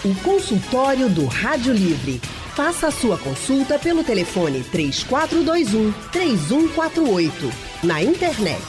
O consultório do Rádio Livre. Faça a sua consulta pelo telefone 3421-3148. Na internet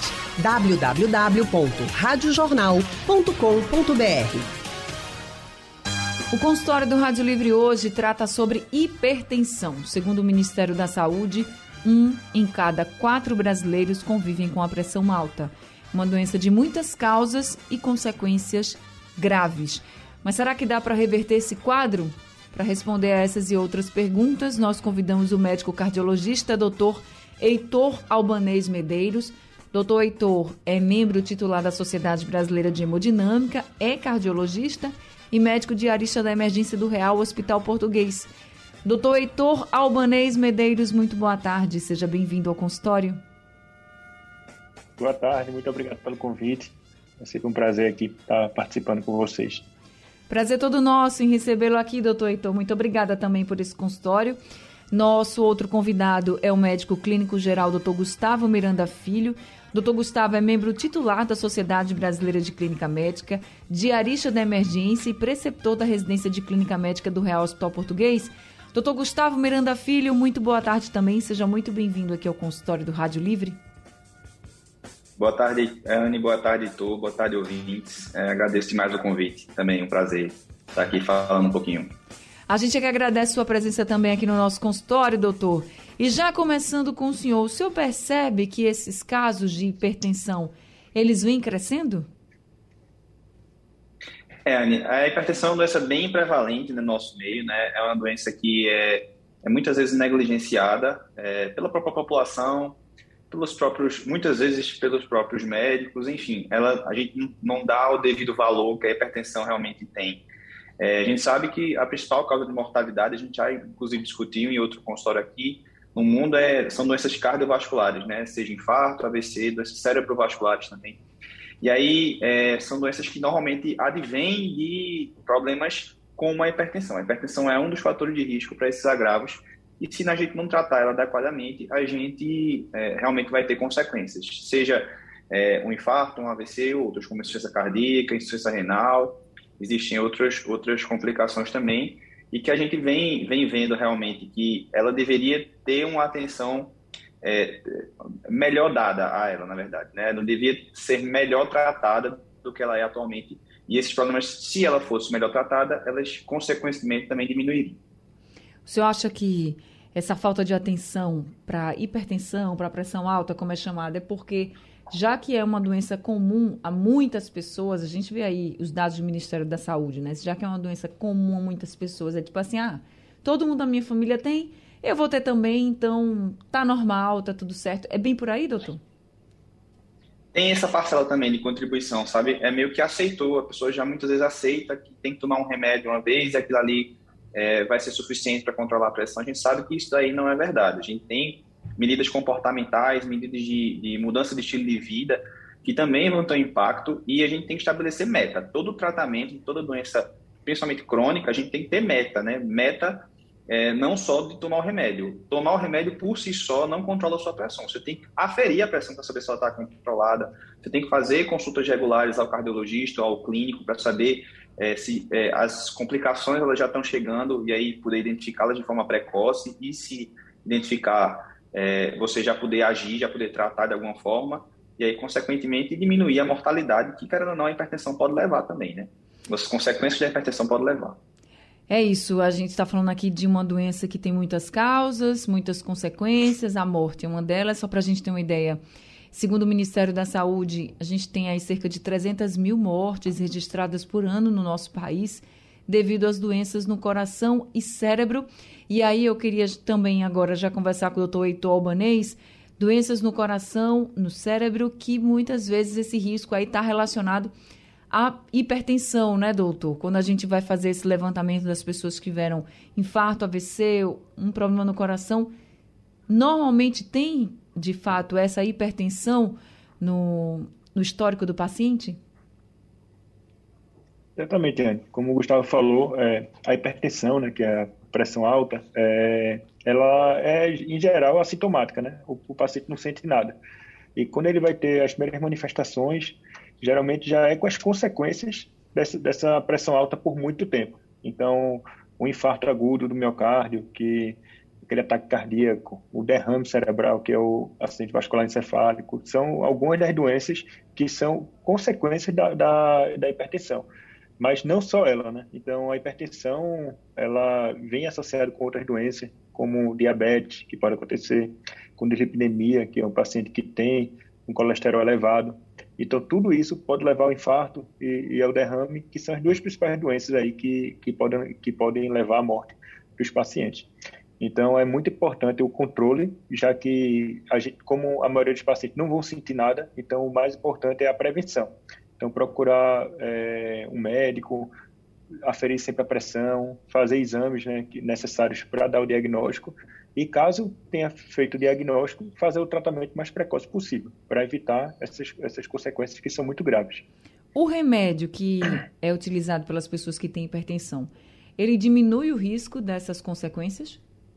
www.radiojornal.com.br. O consultório do Rádio Livre hoje trata sobre hipertensão. Segundo o Ministério da Saúde, 1 em cada 4 brasileiros convivem com a pressão alta. Uma doença de muitas causas e consequências graves. Mas será que dá para reverter esse quadro? Para responder a essas e outras perguntas, nós convidamos o médico cardiologista Dr. Heitor Albanês Medeiros. Dr. Heitor é membro titular da Sociedade Brasileira de Hemodinâmica, é cardiologista e médico diarista da emergência do Real Hospital Português. Dr. Heitor Albanês Medeiros, muito boa tarde. Seja bem-vindo ao consultório. Boa tarde, muito obrigado pelo convite. É sempre um prazer aqui estar participando com vocês. Prazer todo nosso em recebê-lo aqui, doutor Heitor. Muito obrigada também por esse consultório. Nosso outro convidado é o médico clínico geral, Dr. Gustavo Miranda Filho. Dr. Gustavo é membro titular da Sociedade Brasileira de Clínica Médica, diarista da emergência e preceptor da residência de Clínica Médica do Real Hospital Português. Dr. Gustavo Miranda Filho, muito boa tarde também. Seja muito bem-vindo aqui ao consultório do Rádio Livre. Boa tarde, Anne. Boa tarde, Heitor. Boa tarde, ouvintes. Agradeço demais o convite. Também um prazer estar aqui falando um pouquinho. A gente é que agradece sua presença também aqui no nosso consultório, doutor. E já começando com o senhor percebe que esses casos de hipertensão, eles vêm crescendo? Anne, a hipertensão é uma doença bem prevalente no nosso meio, né? É uma doença que é muitas vezes negligenciada pela própria população, muitas vezes pelos próprios médicos, enfim, a gente não dá o devido valor que a hipertensão realmente tem. A gente sabe que a principal causa de mortalidade, a gente já inclusive discutiu em outro consultório aqui, no mundo são doenças cardiovasculares, né? Seja infarto, AVC, doenças cerebrovasculares também. E aí são doenças que normalmente advêm de problemas como a hipertensão. A hipertensão é um dos fatores de risco para esses agravos. E se a gente não tratar ela adequadamente, a gente realmente vai ter consequências. Seja um infarto, um AVC, outros como insuficiência cardíaca, insuficiência renal. Existem outras complicações também. E que a gente vem vendo realmente que ela deveria ter uma atenção melhor dada a ela, na verdade, né? Não devia ser melhor tratada do que ela é atualmente. E esses problemas, se ela fosse melhor tratada, elas consequentemente também diminuiriam. O senhor acha que essa falta de atenção para hipertensão, para pressão alta, como é chamada, é porque, já que é uma doença comum a muitas pessoas, a gente vê aí os dados do Ministério da Saúde, né? Já que é uma doença comum a muitas pessoas, é tipo assim, todo mundo da minha família tem, eu vou ter também, então tá normal, tá tudo certo. É bem por aí, doutor? Tem essa parcela também de contribuição, sabe? É meio que aceitou, a pessoa já muitas vezes aceita que tem que tomar um remédio uma vez e aquilo ali vai ser suficiente para controlar a pressão. A gente sabe que isso daí não é verdade. A gente tem medidas comportamentais, medidas de mudança de estilo de vida que também vão ter um impacto e a gente tem que estabelecer meta. Todo tratamento, toda doença, principalmente crônica, a gente tem que ter meta, né? Meta não só de tomar o remédio. Tomar o remédio por si só não controla a sua pressão. Você tem que aferir a pressão para saber se ela está controlada. Você tem que fazer consultas regulares ao cardiologista, ao clínico, para saber se as complicações elas já estão chegando e aí poder identificá-las de forma precoce e se identificar, você já poder agir, já poder tratar de alguma forma e aí, consequentemente, diminuir a mortalidade que, querendo ou não, a hipertensão pode levar também, né? As consequências da hipertensão podem levar. É isso, a gente está falando aqui de uma doença que tem muitas causas, muitas consequências, a morte é uma delas, só para a gente ter uma ideia. Segundo o Ministério da Saúde, a gente tem aí cerca de 300 mil mortes registradas por ano no nosso país devido às doenças no coração e cérebro. E aí eu queria também agora já conversar com o Dr. Heitor Albanês, doenças no coração, no cérebro, que muitas vezes esse risco aí está relacionado à hipertensão, né, doutor? Quando a gente vai fazer esse levantamento das pessoas que tiveram infarto, AVC, um problema no coração, normalmente tem, de fato, essa hipertensão no histórico do paciente? Exatamente, Anne. Como o Gustavo falou, a hipertensão, né, que é a pressão alta, ela é, em geral, assintomática, né? O paciente não sente nada. E quando ele vai ter as primeiras manifestações, geralmente já é com as consequências dessa pressão alta por muito tempo. Então, o infarto agudo do miocárdio, aquele ataque cardíaco, o derrame cerebral, que é o acidente vascular encefálico, são algumas das doenças que são consequências da hipertensão. Mas não só ela, né? Então, a hipertensão, ela vem associada com outras doenças, como diabetes, que pode acontecer, com dislipidemia, que é um paciente que tem um colesterol elevado. Então, tudo isso pode levar ao infarto e ao derrame, que são as duas principais doenças aí que podem levar à morte dos pacientes. Então, é muito importante o controle, já que, como a maioria dos pacientes não vão sentir nada, então o mais importante é a prevenção. Então, procurar um médico, aferir sempre a pressão, fazer exames, né, necessários para dar o diagnóstico e, caso tenha feito o diagnóstico, fazer o tratamento mais precoce possível, para evitar essas consequências que são muito graves. O remédio que é utilizado pelas pessoas que têm hipertensão, ele diminui o risco dessas consequências?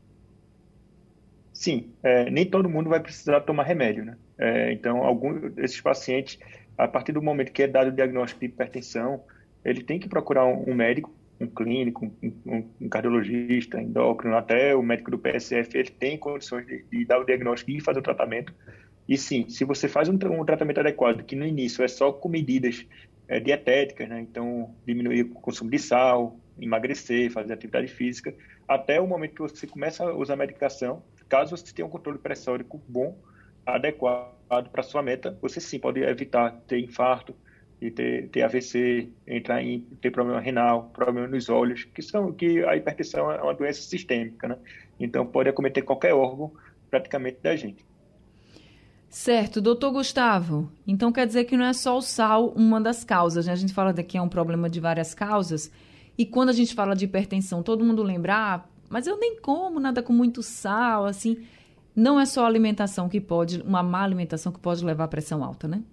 Sim, nem todo mundo vai precisar tomar remédio, né? Então, esses pacientes, a partir do momento que é dado o diagnóstico de hipertensão, ele tem que procurar um médico, um clínico, um cardiologista, endócrino, até o médico do PSF, ele tem condições de dar o diagnóstico e fazer o tratamento. E sim, se você faz um tratamento adequado, que no início é só com medidas dietéticas, né? Então diminuir o consumo de sal, emagrecer, fazer atividade física, até o momento que você começa a usar ter caso você tenha um controle pressórico bom, adequado para sua meta, você sim pode evitar ter infarto, e ter AVC, ter problema renal, problema nos olhos, que a hipertensão é uma doença sistêmica, né? Então pode acometer qualquer órgão praticamente da gente. Certo, doutor Gustavo. Então quer dizer que não é só o sal uma das causas, né? A gente fala que é um problema de várias causas, e quando a gente fala de hipertensão, todo mundo lembra, mas eu nem como nada com muito sal, assim. Não é só a alimentação uma má alimentação que pode levar à pressão alta, né?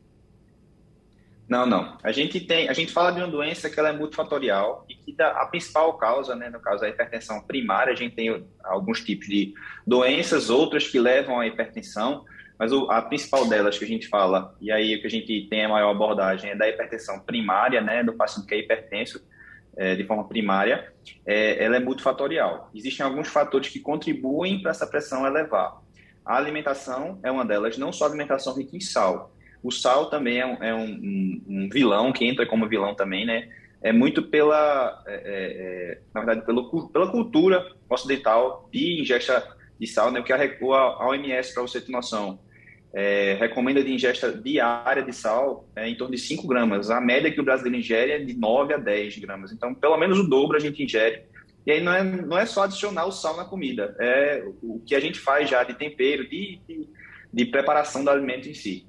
Não. A gente fala de uma doença que ela é multifatorial e que a principal causa, né, no caso da hipertensão primária, a gente tem alguns tipos de doenças, outras que levam à hipertensão, mas a principal delas que a gente fala, e aí o que a gente tem a maior abordagem é da hipertensão primária, né, do paciente que é hipertenso de forma primária, ela é multifatorial. Existem alguns fatores que contribuem para essa pressão elevar. A alimentação é uma delas, não só a alimentação rica em sal. O sal também é um vilão, que entra como vilão também, né? É muito na verdade, pela cultura ocidental de ingesta de sal, né? O que a OMS, para você ter noção, recomenda de ingesta diária de sal em torno de 5 gramas. A média que o brasileiro ingere é de 9 a 10 gramas. Então, pelo menos o dobro a gente ingere. E aí não é só adicionar o sal na comida, é o que a gente faz já de tempero, de preparação do alimento em si.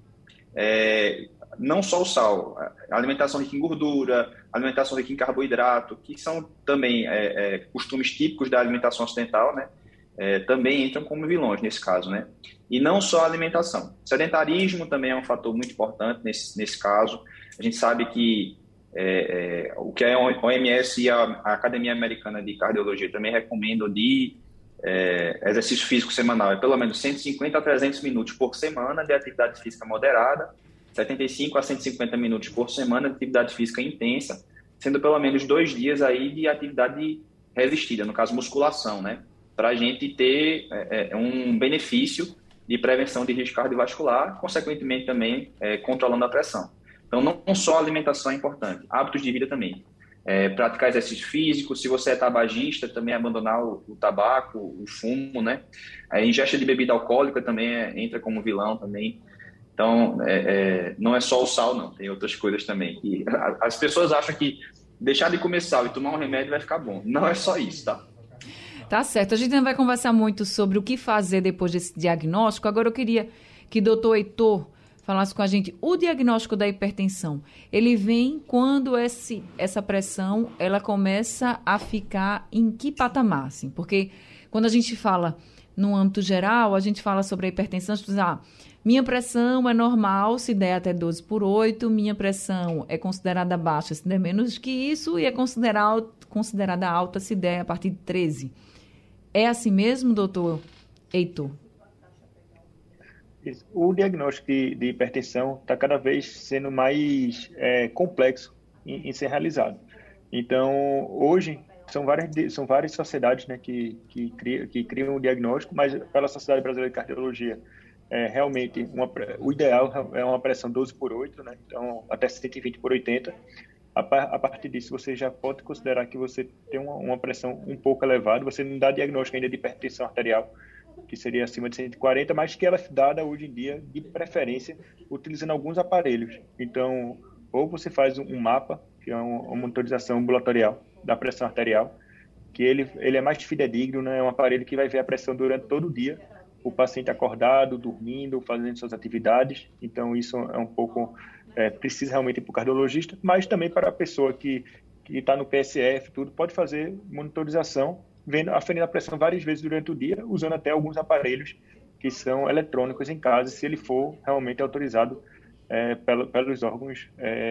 Não só o sal, a alimentação rica em gordura, alimentação rica em carboidrato, que são também costumes típicos da alimentação ocidental, né? Também entram como vilões nesse caso, né? E não só a alimentação. Sedentarismo também é um fator muito importante nesse caso. A gente sabe que o que a OMS e a Academia Americana de Cardiologia também recomendam de exercício físico semanal, pelo menos 150 a 300 minutos por semana de atividade física moderada, 75 a 150 minutos por semana de atividade física intensa, sendo pelo menos 2 dias aí de atividade resistida, no caso musculação, né? Para a gente ter um benefício de prevenção de risco cardiovascular, consequentemente também controlando a pressão. Então, não só a alimentação é importante, hábitos de vida também. Praticar exercício físico, se você é tabagista, também abandonar o tabaco, o fumo, né? A ingesta de bebida alcoólica também entra como vilão também. Então, não é só o sal, não, tem outras coisas também. E as pessoas acham que deixar de comer sal e tomar um remédio vai ficar bom. Não é só isso, tá? Tá certo. A gente não vai conversar muito sobre o que fazer depois desse diagnóstico. Agora eu queria que o doutor Heitor falasse com a gente o diagnóstico da hipertensão. Ele vem quando essa pressão ela começa a ficar em que patamar? Assim? Porque quando a gente fala no âmbito geral, a gente fala sobre a hipertensão, a gente diz, minha pressão é normal se der até 12/8, minha pressão é considerada baixa se der menos que isso e é considerada alta se der a partir de 13. É assim mesmo, doutor Heitor? O diagnóstico de hipertensão está cada vez sendo mais complexo em ser realizado. Então, hoje, são várias sociedades, né, que criam o diagnóstico, mas pela Sociedade Brasileira de Cardiologia, realmente, o ideal é uma pressão 12/8, né, então até 120 por 80. A partir disso, você já pode considerar que você tem uma pressão um pouco elevada, você não dá diagnóstico ainda de hipertensão arterial, que seria acima de 140, mas que ela é dada hoje em dia, de preferência, utilizando alguns aparelhos. Então, ou você faz um mapa, que é uma monitorização ambulatorial da pressão arterial, que ele é mais fidedigno, né? É um aparelho que vai ver a pressão durante todo o dia, o paciente acordado, dormindo, fazendo suas atividades. Então, isso é um pouco... precisa realmente ir para o cardiologista, mas também para a pessoa que está no PSF, tudo, pode fazer monitorização, aferindo a pressão várias vezes durante o dia, usando até alguns aparelhos que são eletrônicos em casa, se ele for realmente autorizado pelos órgãos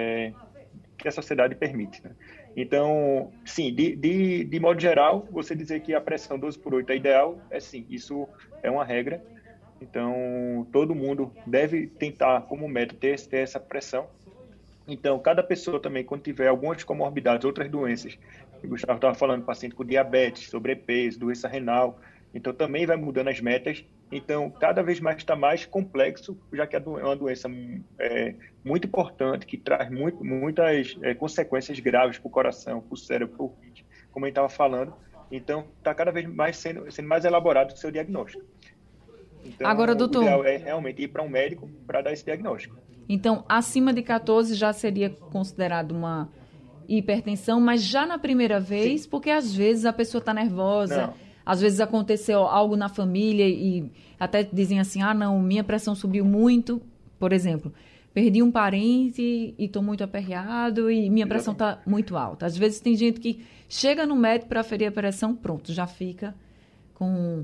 que a sociedade permite, né? Então, sim, de modo geral, você dizer que a pressão 12/8 é ideal, sim, isso é uma regra. Então, todo mundo deve tentar, como método, ter essa pressão. Então, cada pessoa também, quando tiver algumas comorbidades, outras doenças, o Gustavo estava falando, paciente com diabetes, sobrepeso, doença renal, então também vai mudando as metas. Então, cada vez mais está mais complexo, já que é uma doença muito importante, que traz muitas consequências graves para o coração, para o cérebro, para o rim, como a gente estava falando. Então, está cada vez mais sendo mais elaborado o seu diagnóstico. Então, agora, doutor, o ideal é realmente ir para um médico para dar esse diagnóstico. Então, acima de 14 já seria considerado uma hipertensão, mas já na primeira vez, sim, porque às vezes a pessoa está nervosa, não, às vezes aconteceu algo na família e até dizem assim, não, minha pressão subiu muito, por exemplo, perdi um parente e estou muito aperreado e minha pressão está muito alta. Às vezes tem gente que chega no médico para aferir a pressão, pronto, já fica com...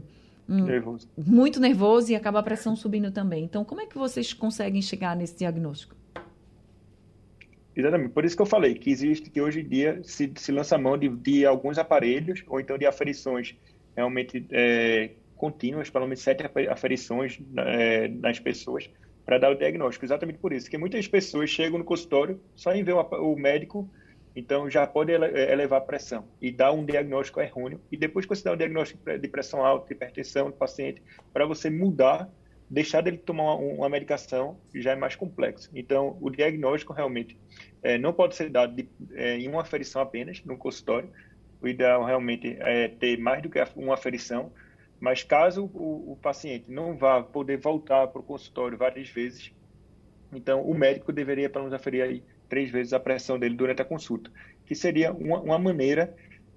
muito nervoso e acaba a pressão subindo também. Então, como é que vocês conseguem chegar nesse diagnóstico? Exatamente. Por isso que eu falei que hoje em dia se lança a mão de alguns aparelhos ou então de aferições realmente contínuas, pelo menos 7 aferições nas pessoas para dar o diagnóstico. Exatamente por isso, que muitas pessoas chegam no consultório só em ver o médico, então já pode elevar a pressão e dar um diagnóstico errôneo. E depois que você dá um diagnóstico de pressão alta, de hipertensão do paciente, para você mudar, deixar dele tomar uma medicação, já é mais complexo. Então, o diagnóstico realmente não pode ser dado em uma aferição apenas, no consultório. O ideal realmente é ter mais do que uma aferição, mas caso o paciente não vá poder voltar para o consultório várias vezes, então o médico deveria pelo menos aferir aí 3 vezes a pressão dele durante a consulta, que seria uma maneira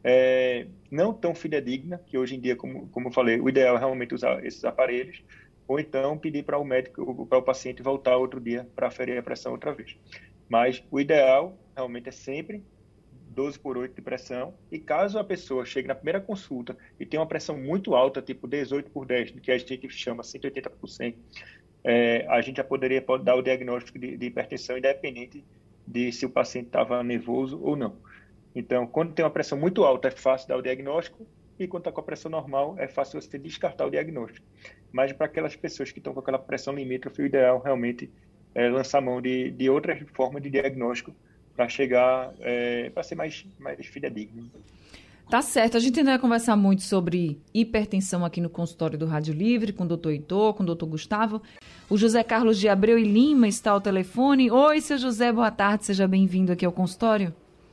não tão fidedigna, que hoje em dia, como eu falei, o ideal é realmente usar esses aparelhos, ou então pedir para o médico, para o paciente voltar outro dia para aferir a pressão outra vez. Mas o ideal realmente é sempre 12/8 de pressão, e caso a pessoa chegue na primeira consulta e tenha uma pressão muito alta, tipo 18/10, que a gente chama 180%, a gente já pode dar o diagnóstico de hipertensão independente de se o paciente estava nervoso ou não. Então, quando tem uma pressão muito alta, é fácil dar o diagnóstico, e quando está com a pressão normal, é fácil você descartar o diagnóstico. Mas para aquelas pessoas que estão com aquela pressão limítrofe, o ideal realmente é lançar mão de outras formas de diagnóstico para chegar, para ser mais fidedigno. Tá certo, a gente ainda vai conversar muito sobre hipertensão aqui no consultório do Rádio Livre, com o doutor Heitor, com o doutor Gustavo. O José Carlos de Abreu e Lima está ao telefone. Oi, seu José, boa tarde, seja bem-vindo aqui ao consultório.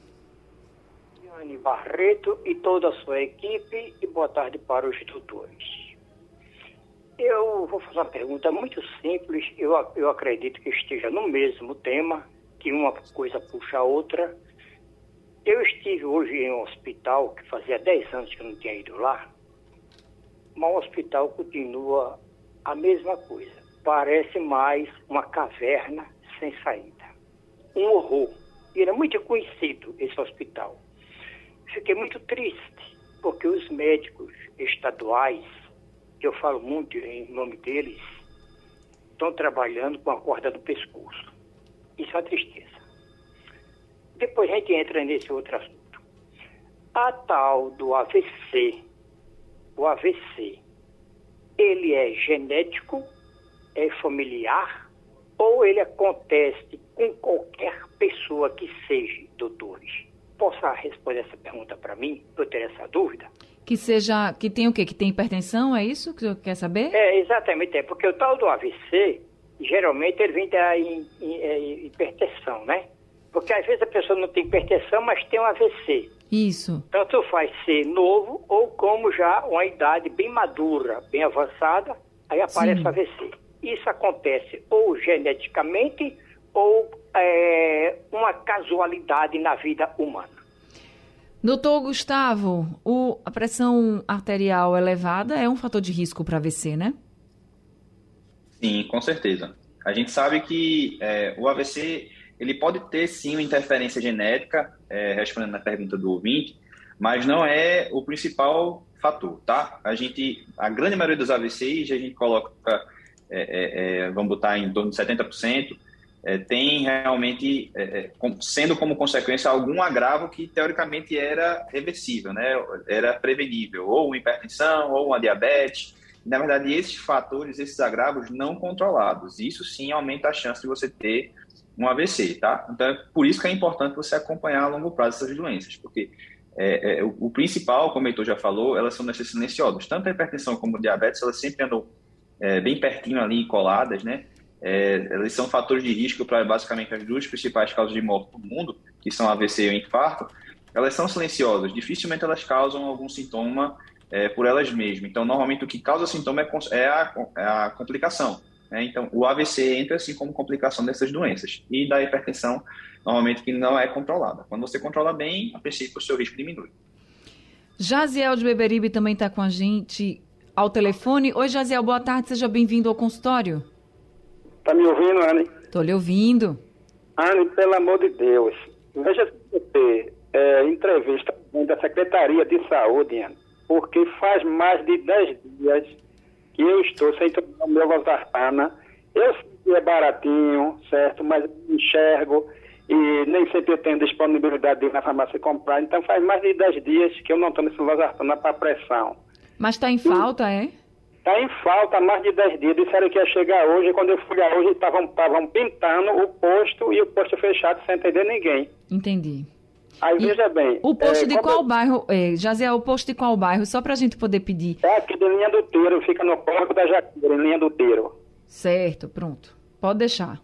Diane Barreto e toda a sua equipe, e boa tarde para os doutores. Eu vou fazer uma pergunta muito simples, eu acredito que esteja no mesmo tema, que uma coisa puxa a outra. Eu estive hoje em um hospital, que fazia 10 anos que eu não tinha ido lá, mas o hospital continua a mesma coisa. Parece mais uma caverna sem saída. Um horror. E era muito conhecido esse hospital. Fiquei muito triste, porque os médicos estaduais, que eu falo muito em nome deles, estão trabalhando com a corda do pescoço. Isso é uma tristeza. Depois a gente entra nesse outro assunto. A tal do AVC, o AVC, ele é genético, é familiar, ou ele acontece com qualquer pessoa que seja, doutores? possa responder essa pergunta para mim, eu ter essa dúvida? Que tem o quê? Que tem hipertensão, é isso que você quer saber? Exatamente, porque o tal do AVC, geralmente ele vem da hipertensão, né? Porque às vezes a pessoa não tem hipertensão, mas tem um AVC. Isso. Tanto faz ser novo ou como já uma idade bem madura, bem avançada, aí aparece o AVC. Isso acontece ou geneticamente ou uma casualidade na vida humana. Doutor Gustavo, a pressão arterial elevada é um fator de risco para AVC, né? Sim, com certeza. A gente sabe que o AVC ele pode ter sim uma interferência genética, respondendo na pergunta do ouvinte, mas não é o principal fator, tá? A grande maioria dos AVCs, a gente coloca, vamos botar em torno de 70%, tem realmente, sendo como consequência, algum agravo que teoricamente era reversível, né? Era prevenível, ou uma hipertensão, ou uma diabetes. Na verdade, esses fatores, esses agravos não controlados, isso sim aumenta a chance de você ter um AVC, tá? Então, é por isso que é importante você acompanhar a longo prazo essas doenças, porque o principal, como o Heitor já falou, elas são doenças silenciosas. Tanto a hipertensão como o diabetes, elas sempre andam bem pertinho ali, coladas, né? Elas são fatores de risco para basicamente as duas principais causas de morte do mundo, que são AVC e o infarto. Elas são silenciosas, dificilmente elas causam algum sintoma por elas mesmas. Então, normalmente o que causa sintoma é a complicação. Então, o AVC entra assim como complicação dessas doenças. E da hipertensão, normalmente, que não é controlada. Quando você controla bem, a princípio, o seu risco diminui. Jaziel de Beberibe também está com a gente ao telefone. Oi, Jaziel, boa tarde, seja bem-vindo ao consultório. Está me ouvindo, Anne? Estou lhe ouvindo. Anne, pelo amor de Deus, veja se você entrevista da Secretaria de Saúde, Anne, porque faz mais de 10 dias que eu estou sem tomar o meu Valsartana. Eu sei que é baratinho, certo, mas enxergo e nem sempre eu tenho disponibilidade de ir na farmácia comprar. Então faz mais de 10 dias que eu não tomo esse Valsartana para pressão. Mas está em falta, é? Está em falta há mais de 10 dias. Disseram que ia chegar hoje. Quando eu fui lá hoje, estavam pintando o posto e o posto fechado sem entender ninguém. Entendi. Aí, veja bem... O posto de qual bairro? Jaziel, o posto de qual bairro? Só para a gente poder pedir. É aqui de Linha do Teiro, fica no Córrego da Jaqueira, em Linha do Teiro. Certo, pronto. Pode deixar.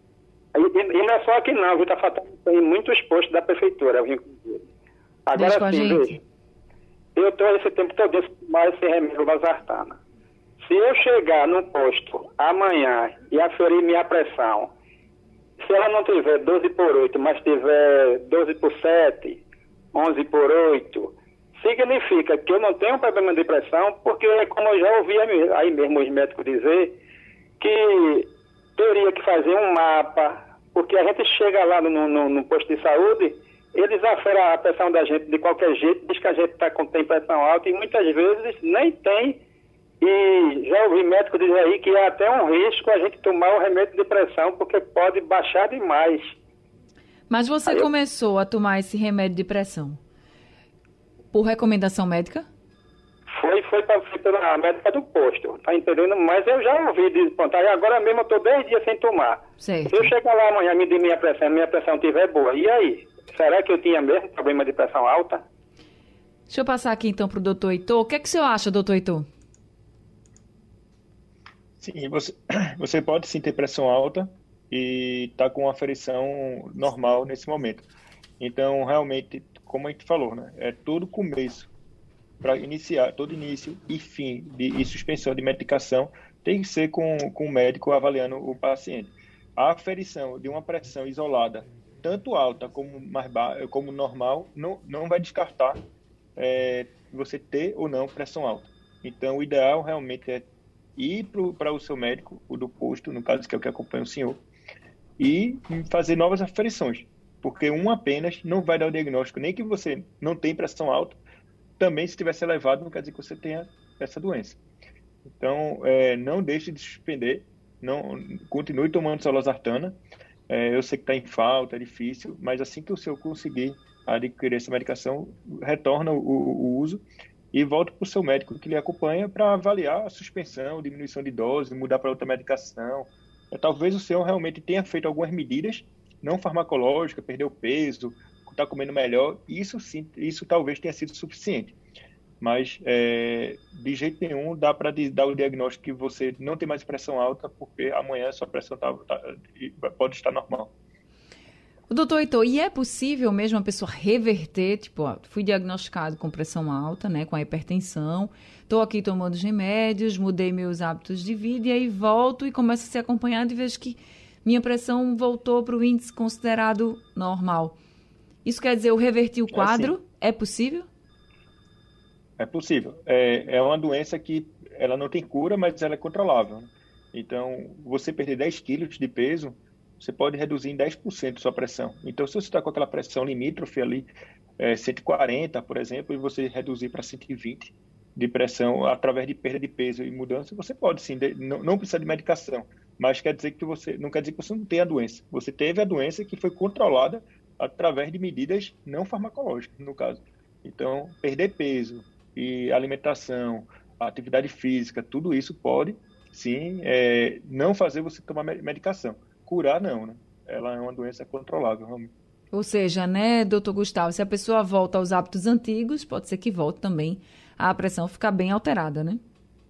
E não é só aqui não, viu? Está faltando em muitos postos da prefeitura, viu? Agora Deixa com a sim, gente. veja. Eu estou esse tempo todo sem tomar esse remédio Valsartana. Se eu chegar no posto amanhã e aferir minha pressão, se ela não tiver 12 por 8, mas tiver 12 por 7, 11 por 8, significa que eu não tenho problema de pressão, porque como eu já ouvi aí mesmo os médicos dizer, que teria que fazer um mapa, porque a gente chega lá no posto de saúde, eles aferem a pressão da gente de qualquer jeito, diz que a gente tem pressão alta e muitas vezes nem tem. E já ouvi médico dizer aí que é até um risco a gente tomar o remédio de pressão, porque pode baixar demais. Mas você começou a tomar esse remédio de pressão por recomendação médica? Foi pela médica do posto, tá entendendo? Mas eu já ouvi de pontar, e agora mesmo eu estou 10 dias sem tomar. Certo. Se eu chegar lá amanhã e medir minha pressão estiver boa, e aí? Será que eu tinha mesmo problema de pressão alta? Deixa eu passar aqui então para o doutor Heitor. O que é que o senhor acha, doutor Heitor? Sim, você pode sim ter pressão alta e tá com uma aferição normal nesse momento. Então, realmente, como a gente falou, né, é todo começo para iniciar, todo início e fim e suspensão de medicação tem que ser com o médico avaliando o paciente. A aferição de uma pressão isolada, tanto alta como como normal, não vai descartar você ter ou não pressão alta. Então, o ideal realmente é ir para o seu médico, o do posto, no caso que é o que acompanha o senhor, e fazer novas aferições, porque um apenas não vai dar o diagnóstico, nem que você não tem pressão alta, também se tivesse elevado não quer dizer que você tenha essa doença. Então, não deixe de suspender, continue tomando sua losartana. Eu sei que está em falta, é difícil, mas assim que o senhor conseguir adquirir essa medicação, retorna o uso e volta para o seu médico que lhe acompanha para avaliar a suspensão, diminuição de dose, mudar para outra medicação. Talvez o senhor realmente tenha feito algumas medidas não farmacológicas, perdeu peso, está comendo melhor, isso sim, isso talvez tenha sido suficiente. Mas, de jeito nenhum, dá para dar o diagnóstico que você não tem mais pressão alta, porque amanhã a sua pressão pode estar normal. O doutor Heitor, e é possível mesmo a pessoa reverter, tipo, fui diagnosticado com pressão alta, né, com a hipertensão, estou aqui tomando os remédios, mudei meus hábitos de vida, e aí volto e começo a ser acompanhado e vejo que minha pressão voltou para o índice considerado normal. Isso quer dizer, eu reverti o quadro? É possível? É possível. É uma doença que ela não tem cura, mas ela é controlável. Né? Então, você perder 10 quilos de peso, você pode reduzir em 10% sua pressão. Então, se você está com aquela pressão limítrofe ali, 140, por exemplo, e você reduzir para 120 de pressão através de perda de peso e mudança, você pode sim, não precisa de medicação. Mas quer dizer que não quer dizer que você não tem a doença. Você teve a doença que foi controlada através de medidas não farmacológicas, no caso. Então, perder peso e alimentação, atividade física, tudo isso pode, sim, não fazer você tomar medicação. Curar, não, né? Ela é uma doença controlável, realmente. Ou seja, né, doutor Gustavo, se a pessoa volta aos hábitos antigos, pode ser que volte também a pressão ficar bem alterada, né?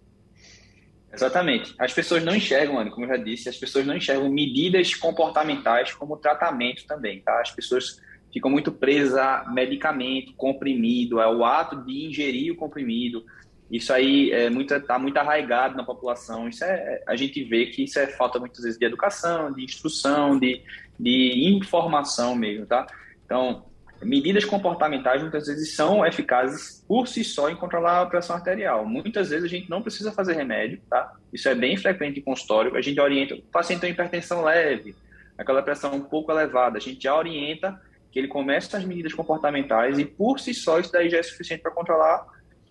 Exatamente. As pessoas não enxergam, Anny, como eu já disse, as pessoas não enxergam medidas comportamentais como tratamento também, tá? As pessoas ficam muito presas a medicamento, comprimido, ao ato de ingerir o comprimido. Isso aí está muito arraigado na população. A gente vê que isso é falta muitas vezes de educação, de instrução, de informação mesmo, tá? Então, medidas comportamentais muitas vezes são eficazes por si só em controlar a pressão arterial. Muitas vezes a gente não precisa fazer remédio, tá? Isso é bem frequente em consultório. A gente orienta o paciente tem hipertensão leve, aquela pressão um pouco elevada. A gente já orienta que ele comece as medidas comportamentais e por si só isso daí já é suficiente para controlar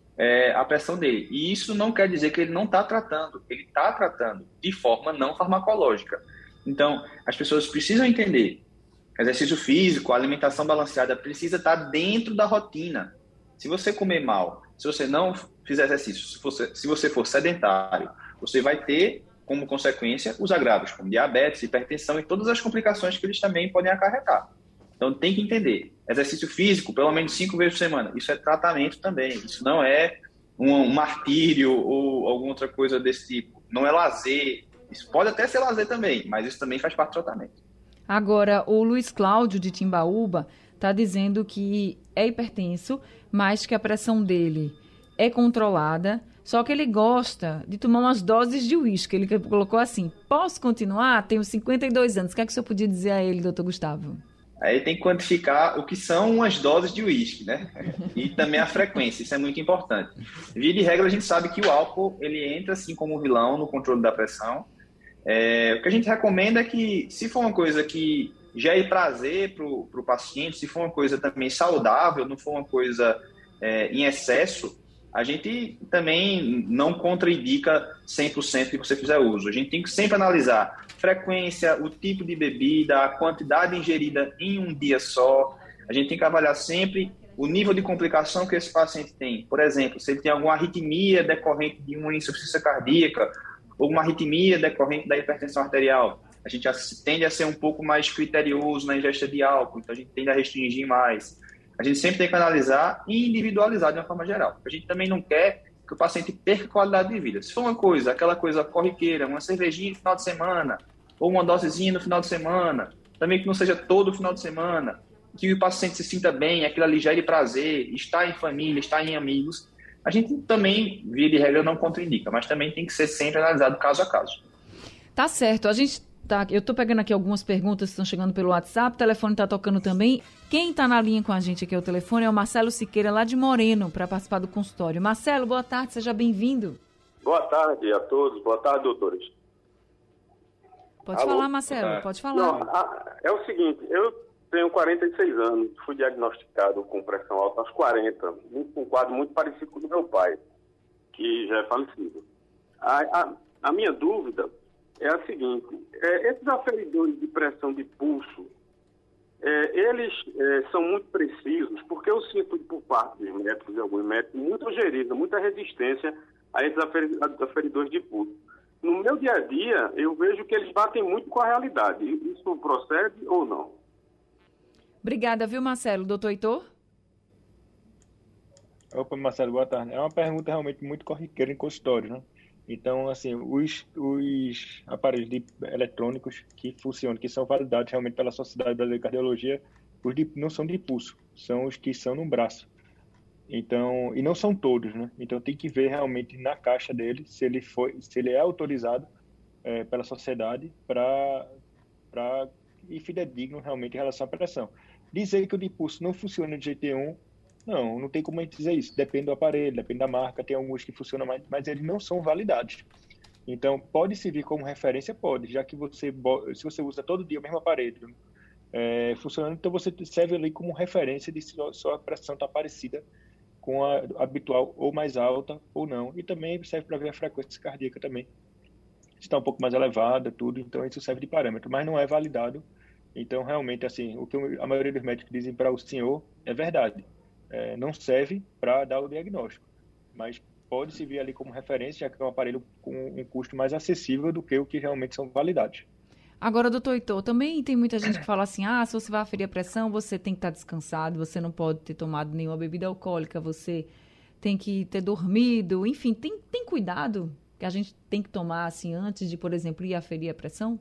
a pressão dele. E isso não quer dizer que ele não está tratando. Ele está tratando de forma não farmacológica. Então, as pessoas precisam entender exercício físico, alimentação balanceada precisa estar dentro da rotina. Se você comer mal, se você não fizer exercício, se você for sedentário, você vai ter como consequência os agravos, como diabetes, hipertensão e todas as complicações que eles também podem acarretar. Então tem que entender, exercício físico pelo menos 5 vezes por semana, isso é tratamento também, isso não é um martírio ou alguma outra coisa desse tipo, não é lazer, isso pode até ser lazer também, mas isso também faz parte do tratamento. Agora, o Luiz Cláudio de Timbaúba está dizendo que é hipertenso, mas que a pressão dele é controlada, só que ele gosta de tomar umas doses de uísque. Ele colocou assim, posso continuar? Tenho 52 anos. O que é que o senhor podia dizer a ele, doutor Gustavo? Aí tem que quantificar o que são umas doses de uísque, né? E também a frequência, isso é muito importante. Via de regra, a gente sabe que o álcool, ele entra assim como vilão no controle da pressão. O que a gente recomenda é que, se for uma coisa que gere prazer para o paciente, se for uma coisa também saudável, não for uma coisa em excesso, a gente também não contraindica 100% que você fizer uso. A gente tem que sempre analisar frequência, o tipo de bebida, a quantidade ingerida em um dia só. A gente tem que avaliar sempre o nível de complicação que esse paciente tem. Por exemplo, se ele tem alguma arritmia decorrente de uma insuficiência cardíaca, ou uma arritmia decorrente da hipertensão arterial, a gente tende a ser um pouco mais criterioso na ingesta de álcool, então a gente tende a restringir mais. A gente sempre tem que analisar e individualizar de uma forma geral. A gente também não quer que o paciente perca qualidade de vida. Se for uma coisa, aquela coisa corriqueira, uma cervejinha no final de semana, ou uma dosezinha no final de semana, também que não seja todo final de semana, que o paciente se sinta bem, aquilo ali gere prazer, está em família, está em amigos, a gente também, via de regra, não contraindica, mas também tem que ser sempre analisado caso a caso. Tá certo. Eu estou pegando aqui algumas perguntas que estão chegando pelo WhatsApp, o telefone está tocando também. Quem está na linha com a gente aqui ao telefone é o Marcelo Siqueira, lá de Moreno, para participar do consultório. Marcelo, boa tarde, seja bem-vindo. Boa tarde a todos, boa tarde, doutores. Pode falar, Marcelo, pode falar. Não, é o seguinte, eu tenho 46 anos, fui diagnosticado com pressão alta aos 40, com um quadro muito parecido com o do meu pai, que já é falecido. A minha dúvida é a seguinte, esses aferidores de pressão de pulso, eles são muito precisos, porque eu sinto por parte dos médicos e alguns médicos muita ojeriza, muita resistência a esses aferidores de pulso. No meu dia a dia, eu vejo que eles batem muito com a realidade. Isso procede ou não? Obrigada, viu, Marcelo? Doutor Heitor? Opa, Marcelo, boa tarde. É uma pergunta realmente muito corriqueira em consultório, né? Então, assim, os aparelhos eletrônicos que funcionam, que são validados realmente pela Sociedade Brasileira de Cardiologia, não são de pulso, são os que são no braço. Então, e não são todos, né? Então tem que ver realmente na caixa dele se ele é autorizado pela sociedade para e fidedigno realmente em relação à pressão. Dizer que o de pulso não funciona de jeito nenhum, não tem como a gente dizer isso. Depende do aparelho, depende da marca, tem alguns que funcionam mais, mas eles não são validados. Então, pode servir como referência? Pode, já que se você usa todo dia o mesmo aparelho funcionando, então você serve ali como referência de se sua pressão está parecida com a habitual ou mais alta ou não. E também serve para ver a frequência cardíaca também. Se está um pouco mais elevada, tudo, então isso serve de parâmetro, mas não é validado. Então, realmente, assim, o que a maioria dos médicos dizem para o senhor é verdade. Não serve para dar o diagnóstico, mas pode servir ali como referência, já que é um aparelho com um custo mais acessível do que o que realmente são validados. Agora, doutor Heitor, também tem muita gente que fala assim, se você vai aferir a pressão, você tem que estar descansado, você não pode ter tomado nenhuma bebida alcoólica, você tem que ter dormido, enfim, tem cuidado que a gente tem que tomar assim antes de, por exemplo, ir aferir a pressão?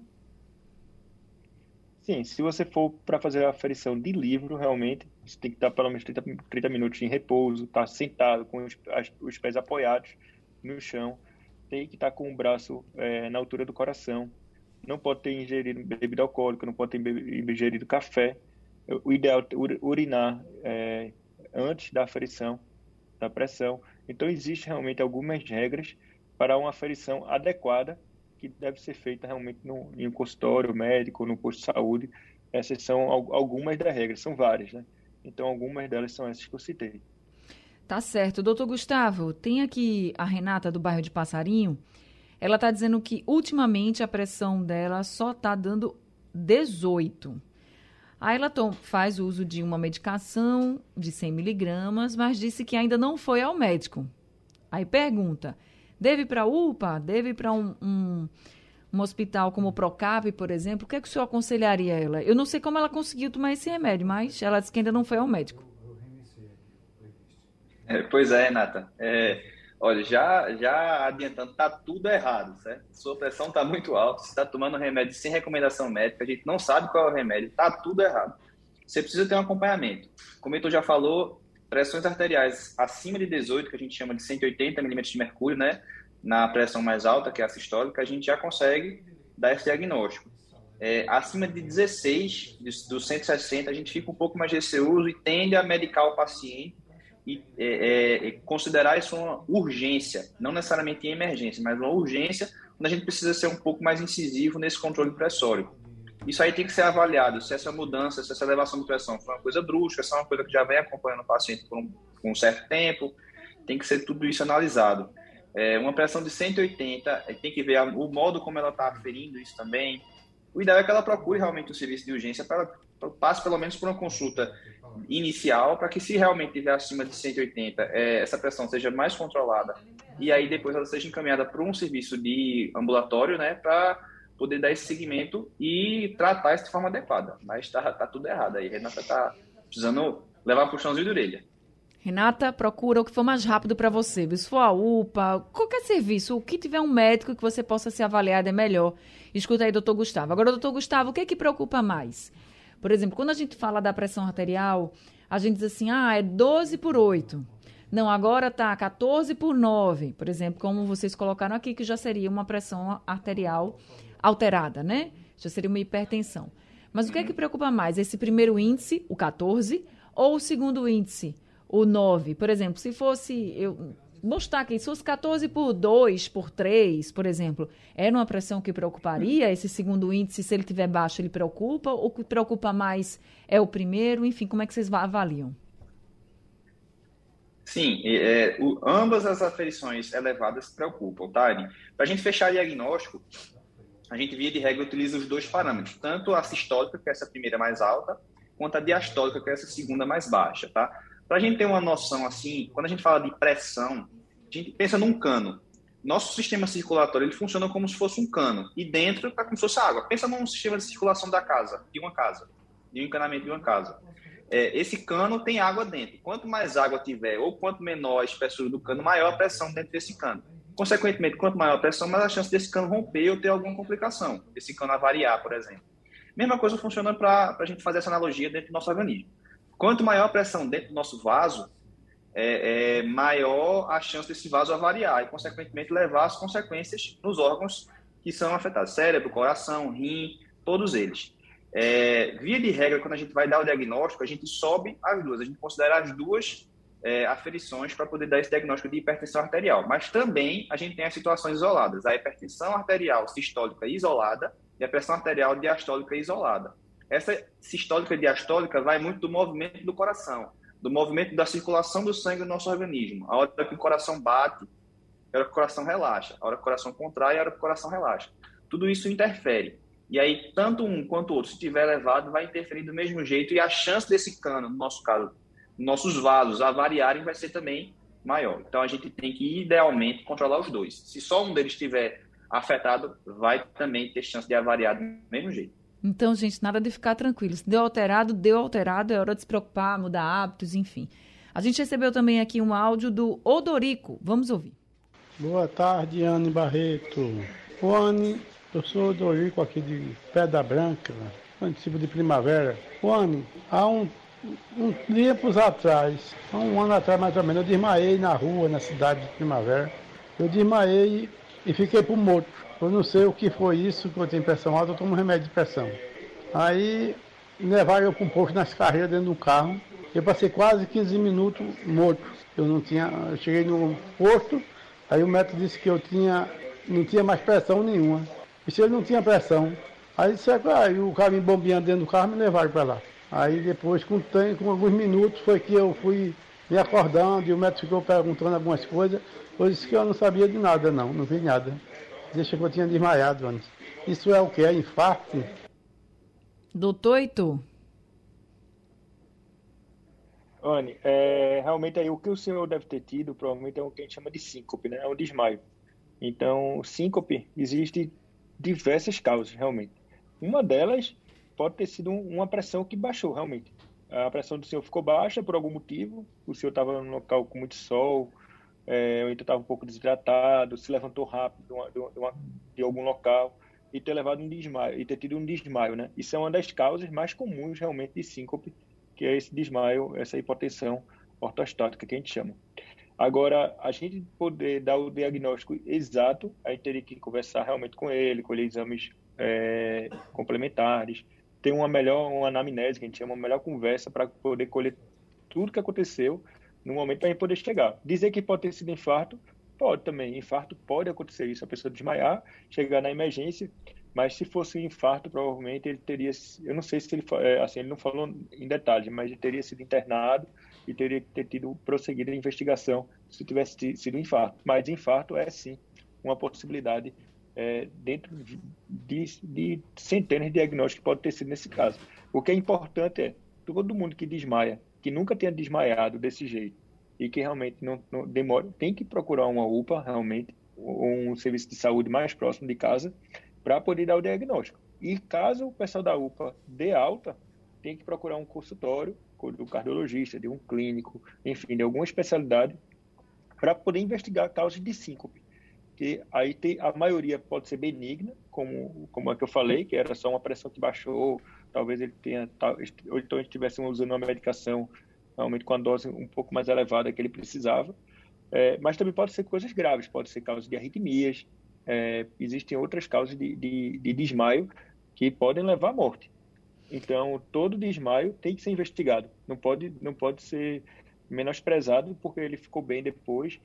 Sim, se você for para fazer a aferição de livro, realmente, você tem que estar pelo menos 30 minutos em repouso, estar sentado com os pés apoiados no chão, tem que estar com o braço na altura do coração, não pode ter ingerido bebida alcoólica, não pode ter ingerido café. O ideal é urinar antes da aferição da pressão. Então, existem realmente algumas regras para uma aferição adequada que deve ser feita realmente em um consultório médico, no posto de saúde. Essas são algumas das regras, são várias, né? Então, algumas delas são essas que eu citei. Tá certo. Doutor Gustavo, tem aqui a Renata do bairro de Passarinho. Ela está dizendo que, ultimamente, a pressão dela só está dando 18. Aí ela faz uso de uma medicação de 100 miligramas, mas disse que ainda não foi ao médico. Aí pergunta, deve ir para a UPA? Deve ir para um hospital como o Procap, por exemplo? O que é que o senhor aconselharia a ela? Eu não sei como ela conseguiu tomar esse remédio, mas ela disse que ainda não foi ao médico. Pois é, Renata. Olha, já adiantando, está tudo errado, certo? Sua pressão está muito alta, você está tomando remédio sem recomendação médica, a gente não sabe qual é o remédio, está tudo errado. Você precisa ter um acompanhamento. Como o Heitor já falou, pressões arteriais acima de 18, que a gente chama de 180 milímetros de mercúrio, né? Na pressão mais alta, que é a sistólica, a gente já consegue dar esse diagnóstico. Acima de 16, dos 160, a gente fica um pouco mais receoso e tende a medicar o paciente e considerar isso uma urgência, não necessariamente em emergência, mas uma urgência, onde a gente precisa ser um pouco mais incisivo nesse controle pressório. Isso aí tem que ser avaliado, se essa mudança, se essa elevação de pressão foi uma coisa brusca, se é uma coisa que já vem acompanhando o paciente por um certo tempo, tem que ser tudo isso analisado. Uma pressão de 180, tem que ver o modo como ela está aferindo isso também. O ideal é que ela procure realmente o serviço de urgência para passe pelo menos por uma consulta inicial, para que se realmente estiver acima de 180, essa pressão seja mais controlada e aí depois ela seja encaminhada para um serviço de ambulatório, né, para poder dar esse segmento e tratar isso de forma adequada. Mas tá tudo errado aí. Renata tá precisando levar puxãozinho de orelha. Renata, procura o que for mais rápido para você. Se for a UPA, qualquer serviço, o que tiver um médico que você possa ser avaliado é melhor. Escuta aí, doutor Gustavo. Agora, doutor Gustavo, o que é que preocupa mais? Por exemplo, quando a gente fala da pressão arterial, a gente diz assim, é 12 por 8. Não, agora tá 14 por 9, por exemplo, como vocês colocaram aqui, que já seria uma pressão arterial alterada, né? Já seria uma hipertensão. Mas o que é que preocupa mais? Esse primeiro índice, o 14, ou o segundo índice, o 9? Por exemplo, se fosse, mostrar aqui, se fosse 14 por 2, por 3, por exemplo, era uma pressão que preocuparia? Esse segundo índice, se ele estiver baixo, ele preocupa? Ou o que preocupa mais é o primeiro? Enfim, como é que vocês avaliam? Sim, ambas as aferições elevadas preocupam, tá, Ari? Para a gente fechar o diagnóstico, a gente, via de regra, utiliza os dois parâmetros, tanto a sistólica, que é essa primeira mais alta, quanto a diastólica, que é essa segunda mais baixa, tá? Para a gente ter uma noção, assim, quando a gente fala de pressão, a gente pensa num cano. Nosso sistema circulatório, ele funciona como se fosse um cano, e dentro está como se fosse água. Pensa num sistema de circulação de uma casa. de um encanamento de uma casa. Esse cano tem água dentro. Quanto mais água tiver, ou quanto menor a espessura do cano, maior a pressão dentro desse cano. Consequentemente, quanto maior a pressão, mais a chance desse cano romper ou ter alguma complicação. Esse cano avariar, por exemplo. Mesma coisa funciona para a gente fazer essa analogia dentro do nosso organismo. Quanto maior a pressão dentro do nosso vaso, maior a chance desse vaso avariar e, consequentemente, levar as consequências nos órgãos que são afetados. Cérebro, coração, rim, todos eles. Via de regra, quando a gente vai dar o diagnóstico, a gente sobe as duas. A gente considera as duas aferições para poder dar esse diagnóstico de hipertensão arterial. Mas também a gente tem as situações isoladas. A hipertensão arterial sistólica isolada e a pressão arterial diastólica isolada. Essa sistólica e diastólica vai muito do movimento do coração, do movimento da circulação do sangue no nosso organismo. A hora que o coração bate, a hora que o coração relaxa. A hora que o coração contrai, a hora que o coração relaxa. Tudo isso interfere. E aí, tanto um quanto o outro, se estiver elevado, vai interferir do mesmo jeito e a chance desse cano, no nosso caso, nossos vasos avariarem vai ser também maior. Então, a gente tem que, idealmente, controlar os dois. Se só um deles estiver afetado, vai também ter chance de avariar do mesmo jeito. Então, gente, nada de ficar tranquilo. Se deu alterado, é hora de se preocupar, mudar hábitos, enfim. A gente recebeu também aqui um áudio do Odorico. Vamos ouvir. Boa tarde, Anne Barreto. Anne, eu sou Odorico aqui de Pedra Branca, município de Primavera. Anne, há um tempos atrás, há um ano atrás mais ou menos, eu desmaiei na rua, na cidade de Primavera. Eu desmaiei e fiquei por morto. Eu não sei o que foi isso, que eu tenho pressão alta, eu tomo remédio de pressão. Aí levaram eu para um posto nas carreiras dentro do carro. Eu passei quase 15 minutos morto. Eu cheguei no posto, aí o médico disse que eu não tinha mais pressão nenhuma. E se eu não tinha pressão, aí o cara me bombeando dentro do carro, me levaram para lá. Aí depois, com alguns minutos, foi que eu fui me acordando e o médico ficou perguntando algumas coisas. Eu disse que eu não sabia de nada, não vi nada. Deixa que eu tinha desmaiado antes. Isso é o que? É infarto? Doutor Heitor? Anne, realmente aí o que o senhor deve ter tido, provavelmente é o que a gente chama de síncope, né? É um desmaio. Então, síncope, existe diversas causas, realmente. Uma delas pode ter sido uma pressão que baixou, realmente. A pressão do senhor ficou baixa por algum motivo, o senhor estava num local com muito sol, ou então estava um pouco desidratado, se levantou rápido de algum local e ter levado um desmaio, e ter tido um desmaio, né? Isso é uma das causas mais comuns, realmente, de síncope, que é esse desmaio, essa hipotensão ortostática que a gente chama. Agora, a gente poder dar o diagnóstico exato, a gente teria que conversar realmente com ele, colher exames complementares, ter uma anamnese, que a gente chama, uma melhor conversa para poder colher tudo que aconteceu no momento para a gente poder chegar. Dizer que pode ter sido infarto, pode também. Infarto pode acontecer isso, a pessoa desmaiar, chegar na emergência, mas se fosse um infarto, provavelmente ele teria, eu não sei se ele, ele não falou em detalhes, mas ele teria sido internado e teria que ter prosseguido a investigação se tivesse sido um infarto. Mas infarto é sim uma possibilidade dentro de centenas de diagnósticos que pode ter sido nesse caso. O que é importante é todo mundo que desmaia, que nunca tenha desmaiado desse jeito e que realmente não demora, tem que procurar uma UPA, realmente, um serviço de saúde mais próximo de casa, para poder dar o diagnóstico. E caso o pessoal da UPA dê alta, tem que procurar um consultório do cardiologista, de um clínico, enfim, de alguma especialidade, para poder investigar causas de síncope. Que aí a maioria pode ser benigna, como é que eu falei, que era só uma pressão que baixou, talvez ele tenha, ou então ele estivesse usando uma medicação realmente com a dose um pouco mais elevada que ele precisava, mas também pode ser coisas graves, pode ser causas de arritmias, existem outras causas de desmaio que podem levar à morte. Então, todo desmaio tem que ser investigado, não pode ser menosprezado porque ele ficou bem depois.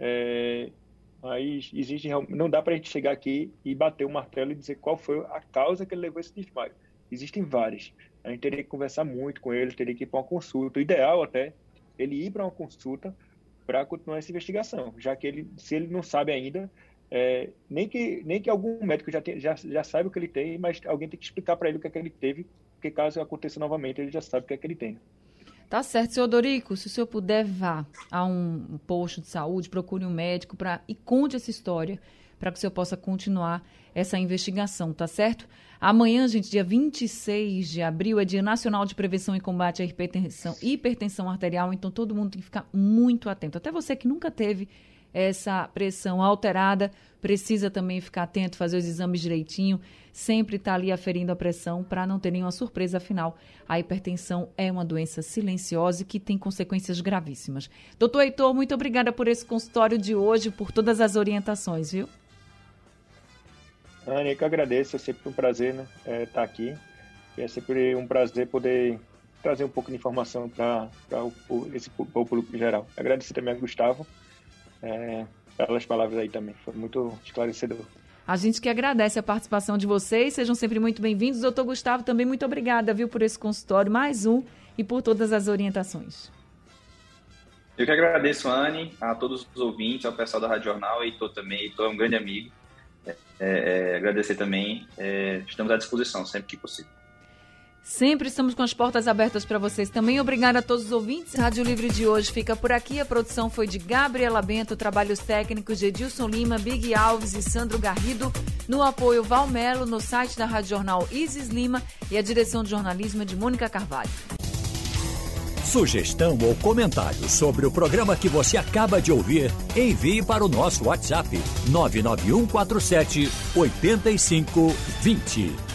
Mas não dá para a gente chegar aqui e bater o martelo e dizer qual foi a causa que ele levou esse desmaio. Existem várias. A gente teria que conversar muito com ele, teria que ir para uma consulta. O ideal até ele ir para uma consulta para continuar essa investigação, já que se ele não sabe ainda, nem que algum médico já saiba o que ele tem, mas alguém tem que explicar para ele o que é que ele teve, porque caso aconteça novamente, ele já sabe o que é que ele tem. Tá certo, senhor Odorico, se o senhor puder, vá a um posto de saúde, procure um médico e conte essa história para que o senhor possa continuar essa investigação, tá certo? Amanhã, gente, dia 26 de abril, é Dia Nacional de Prevenção e Combate à Hipertensão Arterial, então todo mundo tem que ficar muito atento. Até você que nunca teve essa pressão alterada, precisa também ficar atento, fazer os exames direitinho, sempre estar ali aferindo a pressão para não ter nenhuma surpresa. Afinal, a hipertensão é uma doença silenciosa e que tem consequências gravíssimas. Doutor Heitor, muito obrigada por esse consultório de hoje, por todas as orientações, viu? Anny, eu que agradeço, é sempre um prazer, né, estar aqui. E é sempre um prazer poder trazer um pouco de informação para o público em geral. Agradecer também a Gustavo pelas palavras aí também, foi muito esclarecedor. A gente que agradece a participação de vocês, sejam sempre muito bem-vindos. Doutor Gustavo, também muito obrigada, viu, por esse consultório, mais um, e por todas as orientações. Eu que agradeço, Anny, a todos os ouvintes, ao pessoal da Rádio Jornal, Heitor também, Heitor é um grande amigo. Agradecer também, estamos à disposição sempre que possível. Sempre estamos com as portas abertas para vocês também. Obrigada a todos os ouvintes. Rádio Livre de hoje fica por aqui. A produção foi de Gabriela Bento, trabalhos técnicos de Edilson Lima, Big Alves e Sandro Garrido. No apoio Valmelo, no site da Rádio Jornal Isis Lima e a direção de jornalismo é de Mônica Carvalho. Sugestão ou comentário sobre o programa que você acaba de ouvir, envie para o nosso WhatsApp 99147 8520.